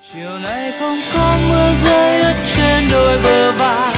chiều nay không có mưa rơi ướt trên đôi bờ vai.